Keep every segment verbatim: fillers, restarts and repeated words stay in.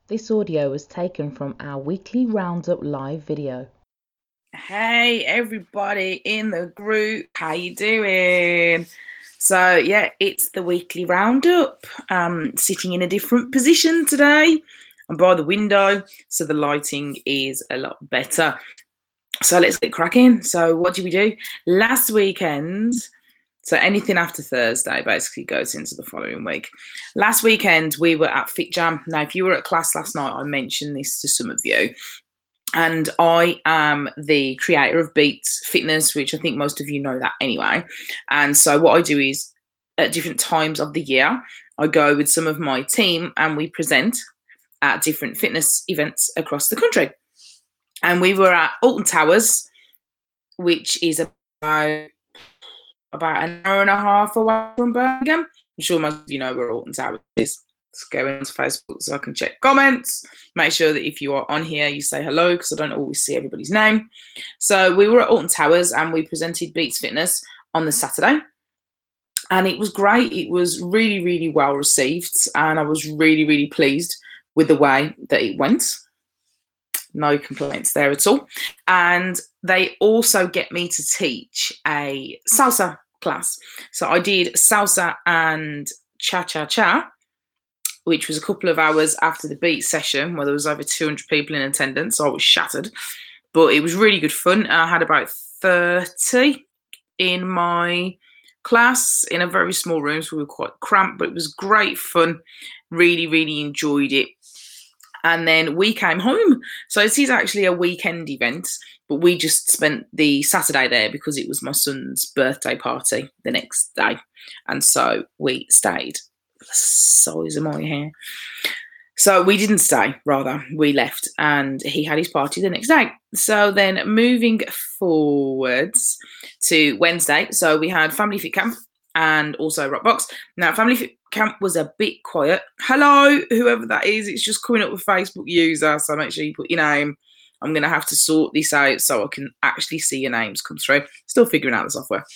This audio was taken from our weekly Roundup live video. Hey everybody in the group, how you doing? So yeah, it's the weekly Roundup. Um, sitting in a different position today. I'm by the window, so the lighting is a lot better. So let's get cracking. So what did we do last weekend? So anything after Thursday basically goes into the following week. Last weekend, we were at Fit Jam. Now, if you were at class last night, I mentioned this to some of you. And I am the creator of Beats Fitness, which I think most of you know that anyway. And so what I do is at different times of the year, I go with some of my team and we present at different fitness events across the country. And we were at Alton Towers, which is about about an hour and a half away from Birmingham. I'm sure most of you know where Alton Towers is. Let's go into Facebook so I can check comments. Make sure that if you are on here, you say hello because I don't always see everybody's name. So we were at Alton Towers and we presented Beats Fitness on the Saturday. And it was great. It was really, really well received. And I was really, really pleased with the way that it went. No complaints there at all. And they also get me to teach a salsa class. So I did salsa and cha-cha-cha, which was a couple of hours after the beat session where there was over two hundred people in attendance. So I was shattered. But it was really good fun. I had about thirty in my class in a very small room, so we were quite cramped, but it was great fun. Really, really enjoyed it. And then we came home. So this is actually a weekend event, but we just spent the Saturday there because it was my son's birthday party the next day. And so we stayed. The size of my hair. So we didn't stay, rather. We left and he had his party the next day. So then moving forwards to Wednesday. So we had Family Fit Camp and also Rockbox. Now, Family Fit Camp was a bit quiet. Hello, whoever that is. It's just coming up with Facebook user, so make sure you put your name. I'm going to have to sort this out so I can actually see your names come through. Still figuring out the software.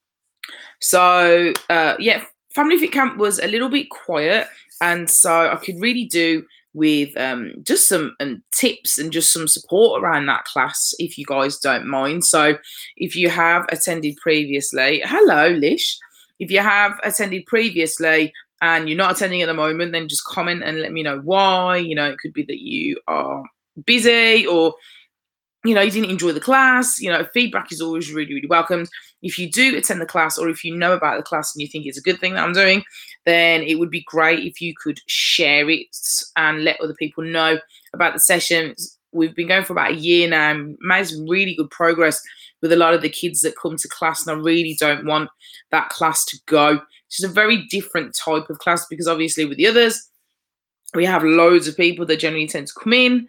So, uh, yeah, Family Fit Camp was a little bit quiet, and so I could really do with um, just some um, tips and just some support around that class, if you guys don't mind. So if you have attended previously, hello, Lish. If you have attended previously and you're not attending at the moment, then just comment and let me know why. You know, it could be that you are busy or, you know, you didn't enjoy the class. You know, feedback is always really, really welcomed. If you do attend the class or if you know about the class and you think it's a good thing that I'm doing, then it would be great if you could share it and let other people know about the sessions. We've been going for about a year now and made some really good progress with a lot of the kids that come to class, and I really don't want that class to go. It's just a very different type of class because obviously with the others, we have loads of people that generally tend to come in,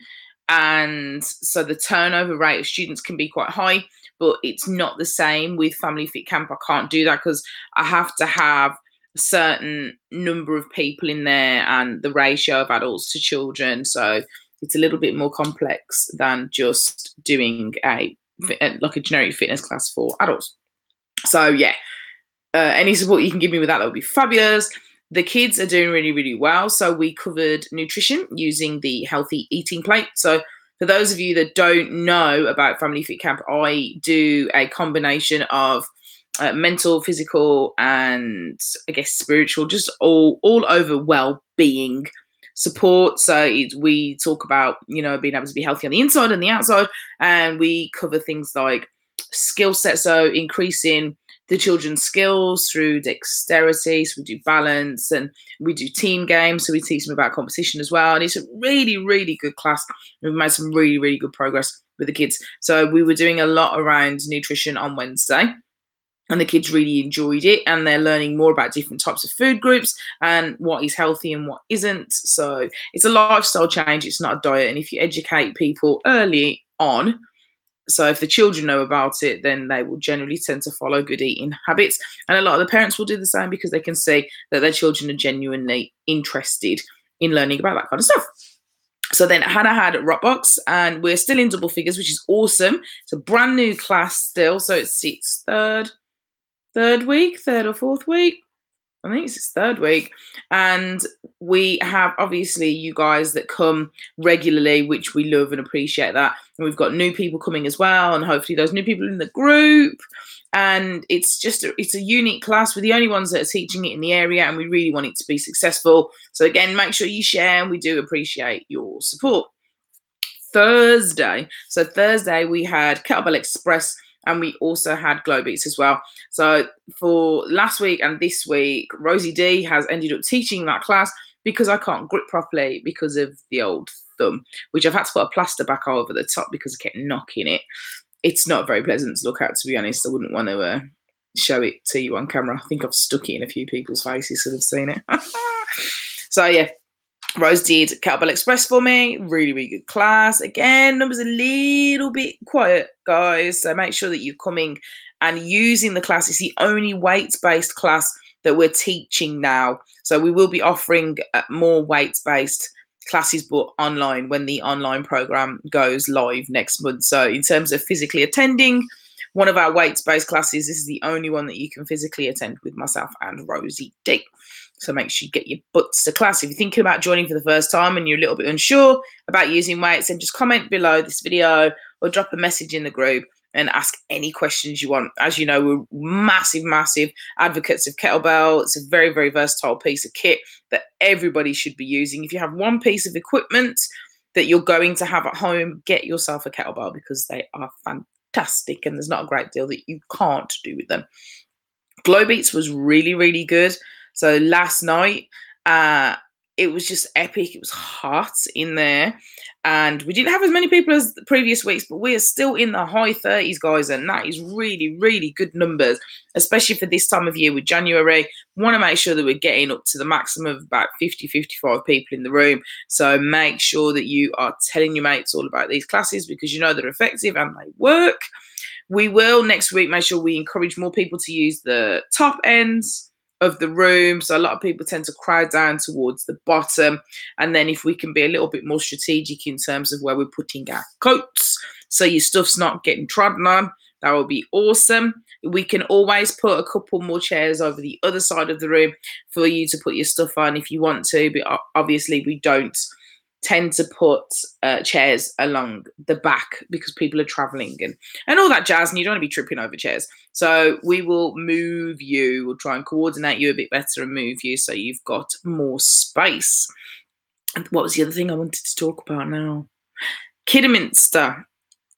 and so the turnover rate of students can be quite high, but it's not the same with Family Fit Camp. I can't do that because I have to have a certain number of people in there and the ratio of adults to children, so it's a little bit more complex than just doing a like a generic fitness class for adults. So yeah, uh, any support you can give me with that, that would be fabulous. The kids are doing really, really well. So we covered nutrition using the healthy eating plate. So for those of you that don't know about Family Fit Camp, I do a combination of uh, mental, physical, and I guess spiritual, just all all over well-being support. So it, we talk about, you know, being able to be healthy on the inside and the outside, and we cover things like skill sets, so increasing the children's skills through dexterity. So we do balance and we do team games, so we teach them about competition as well, and it's a really, really good class. We've made some really, really good progress with the kids. So we were doing a lot around nutrition on Wednesday, and the kids really enjoyed it, and they're learning more about different types of food groups and what is healthy and what isn't. So it's a lifestyle change. It's not a diet. And if you educate people early on, so if the children know about it, then they will generally tend to follow good eating habits. And a lot of the parents will do the same because they can see that their children are genuinely interested in learning about that kind of stuff. So then Hannah had Rockbox, and we're still in double figures, which is awesome. It's a brand new class still. So it's its third, third week, third or fourth week. I think it's its third week. And we have obviously you guys that come regularly, which we love and appreciate that. And we've got new people coming as well, and hopefully those new people in the group. And it's just a, it's a unique class. We're the only ones that are teaching it in the area, and we really want it to be successful. So again, make sure you share, and we do appreciate your support. Thursday. So Thursday we had Kettlebell Express, and we also had Glow Beats as well. So for last week and this week, Rosie D has ended up teaching that class because I can't grip properly because of the old thumb, which I've had to put a plaster back over the top because I kept knocking it. It's not very pleasant to look at, to be honest. I wouldn't want to uh, show it to you on camera. I think I've stuck it in a few people's faces that have seen it. So yeah, Rose did Kettlebell Express for me. Really, really good class. Again, numbers a little bit quiet, guys. So make sure that you're coming and using the class. It's the only weights-based class that we're teaching now. So we will be offering uh, more weights-based classes, but online when the online program goes live next month. So in terms of physically attending one of our weights-based classes, this is the only one that you can physically attend with myself and Rosie D. So make sure you get your butts to class. If you're thinking about joining for the first time and you're a little bit unsure about using weights, then just comment below this video or drop a message in the group and ask any questions you want. As you know, we're massive, massive advocates of kettlebell. It's a very, very versatile piece of kit that everybody should be using. If you have one piece of equipment that you're going to have at home, get yourself a kettlebell because they are fantastic and there's not a great deal that you can't do with them. Glow Beats was really, really good. So last night, uh, it was just epic. It was hot in there. And we didn't have as many people as the previous weeks, but we are still in the high thirties, guys. And that is really, really good numbers, especially for this time of year with January. We want to make sure that we're getting up to the maximum of about fifty, fifty-five people in the room. So make sure that you are telling your mates all about these classes because you know they're effective and they work. We will next week make sure we encourage more people to use the top ends of the room. So a lot of people tend to crowd down towards the bottom. And then if we can be a little bit more strategic in terms of where we're putting our coats, so your stuff's not getting trodden on, that would be awesome. We can always put a couple more chairs over the other side of the room for you to put your stuff on if you want to. But obviously we don't tend to put uh, chairs along the back because people are traveling and, and all that jazz, and you don't want to be tripping over chairs. So we will move you, we'll try and coordinate you a bit better and move you so you've got more space. And what was the other thing I wanted to talk about now? Kidderminster.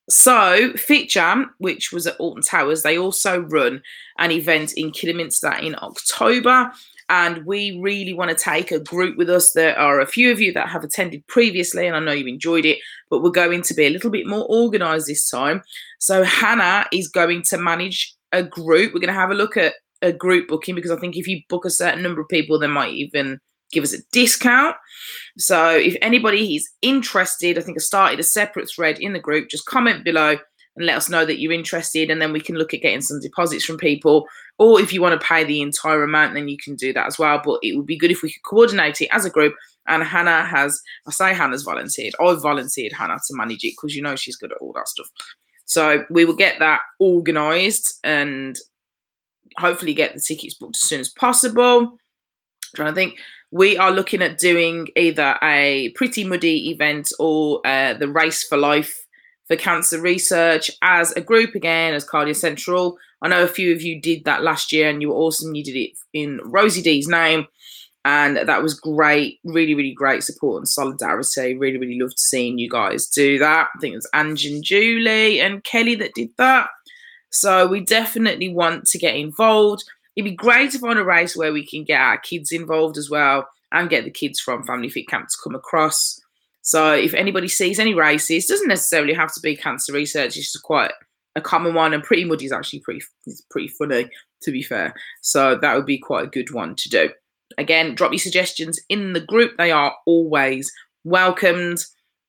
So Fit Jam, which was at Alton Towers, they also run an event in Kidderminster in October. And we really want to take a group with us. There are a few of you that have attended previously, and I know you've enjoyed it, but we're going to be a little bit more organised this time. So Hannah is going to manage a group. We're going to have a look at a group booking because I think if you book a certain number of people, they might even give us a discount. So if anybody is interested, I think I started a separate thread in the group. Just comment below and let us know that you're interested, and then we can look at getting some deposits from people. Or if you want to pay the entire amount, then you can do that as well. But it would be good if we could coordinate it as a group. And Hannah has, I say Hannah's volunteered. I've volunteered Hannah to manage it because you know she's good at all that stuff. So we will get that organised and hopefully get the tickets booked as soon as possible. I'm trying to think. We are looking at doing either a Pretty Muddy event or uh, the Race for Life for Cancer Research as a group again, as Cardio Central. I know a few of you did that last year and you were awesome. You did it in Rosie D's name and that was great. Really, really great support and solidarity. Really, really loved seeing you guys do that. I think it was Ange and Julie and Kelly that did that. So we definitely want to get involved. It'd be great to find a race where we can get our kids involved as well and get the kids from Family Fit Camp to come across. So if anybody sees any races, doesn't necessarily have to be cancer research. It's just quite a common one, and Pretty Muddy is actually pretty, it's pretty funny, to be fair. So that would be quite a good one to do. Again, drop your suggestions in the group. They are always welcomed.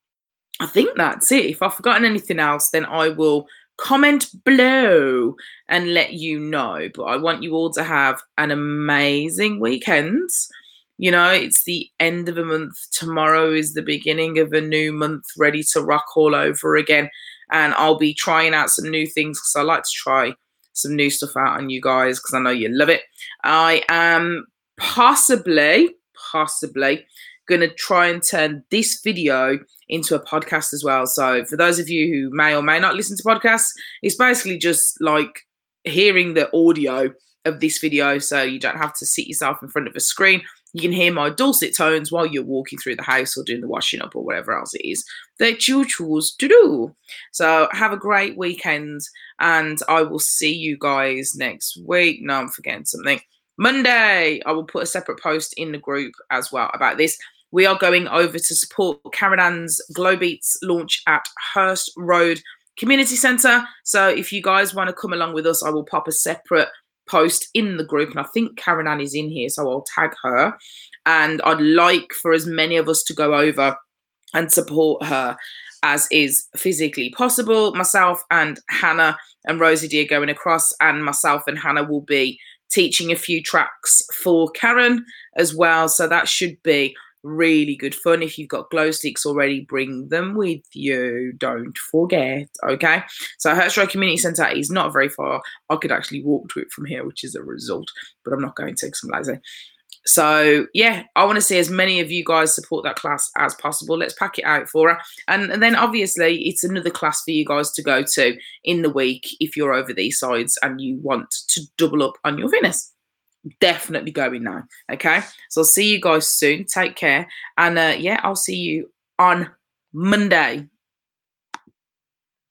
I think that's it. If I've forgotten anything else, then I will comment below and let you know. But I want you all to have an amazing weekend. You know, it's the end of a month. Tomorrow is the beginning of a new month, ready to rock all over again. And I'll be trying out some new things because I like to try some new stuff out on you guys because I know you love it. I am possibly, possibly going to try and turn this video into a podcast as well. So for those of you who may or may not listen to podcasts, it's basically just like hearing the audio of this video, so you don't have to sit yourself in front of a screen. You can hear my dulcet tones while you're walking through the house or doing the washing up or whatever else it is that you choose to do. So have a great weekend, and I will see you guys next week. No, I'm forgetting something. Monday, I will put a separate post in the group as well about this. We are going over to support Karen Ann's Glow Beats launch at Hurst Road Community Centre. So if you guys want to come along with us, I will pop a separate post in the group, and I think Karen Ann is in here, so I'll tag her. And I'd like for as many of us to go over and support her as is physically possible. Myself and Hannah and Rosie D are going across, and myself and Hannah will be teaching a few tracks for Karen as well. So that should be really good fun. If you've got glow sticks already, bring them with you, don't forget. Okay, so Hurst Road Community Centre is not very far. I could actually walk to it from here, which is a result, but I'm not going to because I'm lazy. So yeah, I want to see as many of you guys support that class as possible. Let's pack it out for her, and, and then obviously it's another class for you guys to go to in the week if you're over these sides and you want to double up on your Venus. Definitely going now. Okay, so I'll see you guys soon. Take care, and uh, yeah, I'll see you on Monday.